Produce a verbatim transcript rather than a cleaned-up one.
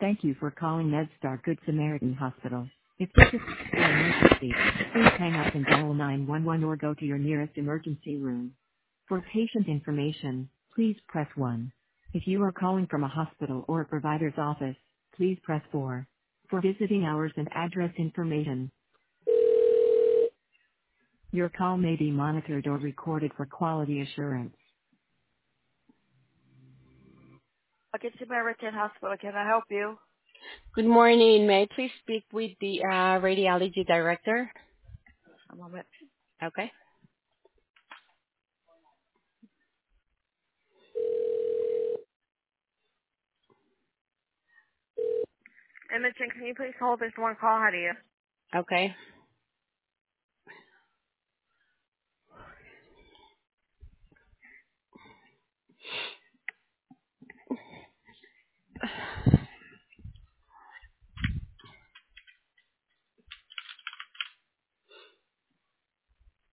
Thank you for calling MedStar Good Samaritan Hospital. If this is an emergency, please hang up and dial nine one one or go to your nearest emergency room. For patient information, please press one. If you are calling from a hospital or a provider's office, please press four. For visiting hours and address information, your call may be monitored or recorded for quality assurance. Okay, Samaritan Hospital, can I help you? Good morning. May I please speak with the uh, radiology director? A moment. Okay. Imogen, can you please hold this one call? How do you? Okay.